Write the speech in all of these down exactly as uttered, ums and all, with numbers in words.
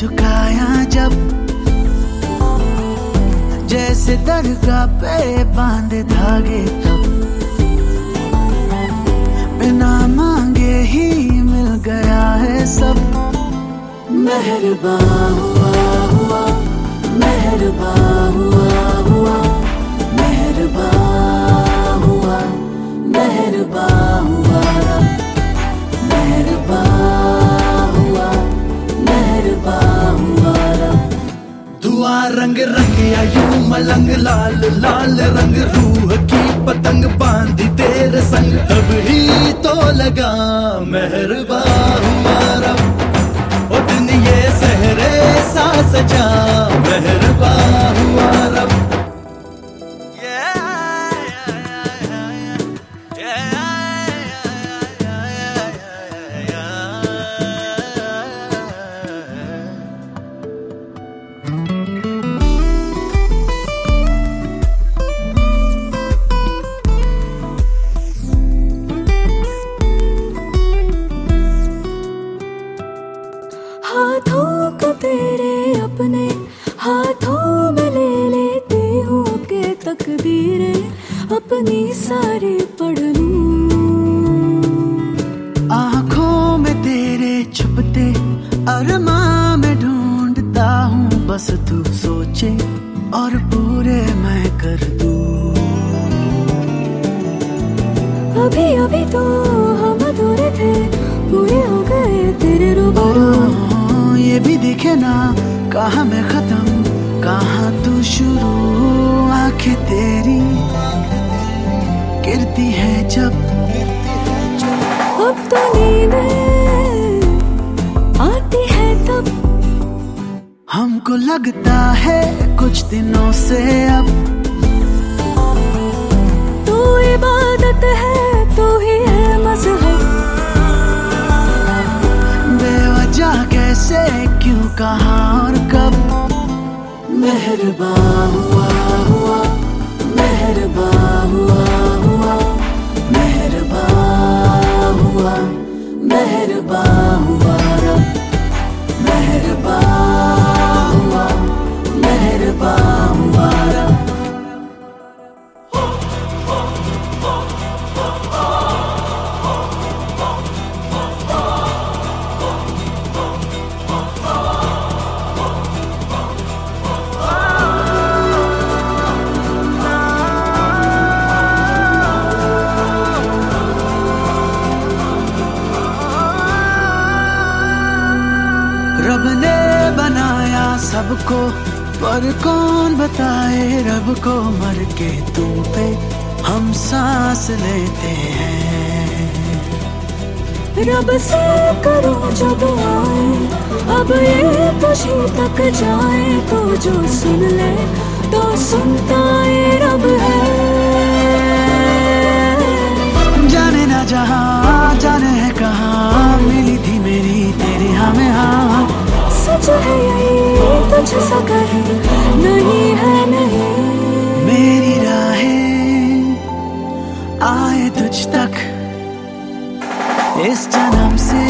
झुकाया जब, जैसे दरगाह पे बांधे धागे तब, बिना मांगे ही मिल गया है सब। मेहरबान हुआ हुआ, मेहरबान हुआ हुआ, मेहरबान हुआ, मेहरबान हुआ, मेहरबान हुआ, मेहरबान हुआ। दुआ रंग रंग यूं मलंग, लाल लाल रंग रूह की पतंग बांधी तेरे संग, तब ही तो लगा मेहरबान हुआ रब। ओ दिन ये सहरे सा सजा, मेहरबान हुआ रब। हाथों को तेरे अपने हाथों में ले लेती हूँ के तकदीरें अपनी सारी पढ़ लूं। आँखों में तेरे छुपते अरमां में ढूंढता हूँ, बस तू सोचे और पूरे मैं कर दूं। अभी अभी तो हम अधूरे थे, पूरे हो गए तेरे रूबरू। ये भी दिखे ना कहाँ मैं खत्म कहाँ तू शुरू, आंखें तेरी गिरती है जब, अब तो नींदें आती है तब, हमको लगता है कुछ दिनों से अब तू इबादत है, तू ही है मज़हब। बेवजह कैसे क्यों कहाँ और कब, मेहरबान हुआ हुआ, मेहरबान हुआ हुआ, मेहरबान हुआ, मेहरबान हुआ रब, मेहरबान हुआ, मेहरबान हुआ रब। रब ने बनाया सबको, पर कौन बताए रब को, मर के तुम पे हम सांस लेते हैं। रब से करूं जो दुआएं, अब ये तुझी तक जाए, तो जो सुन ले तो सुनता ये रब है। जाने ना जहां जाने है कहाँ, मिली थी मेरी तेरी हमें हाँ। सच है यही तुझ सा कहीं नहीं है नहीं, मेरी राहें आए तुझ तक इस जन्म से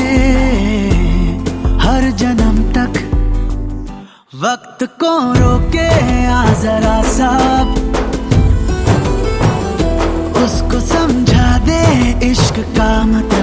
हर जन्म तक, वक्त को रोके आ जरा सब, उसको समझा दे इश्क का मतलब।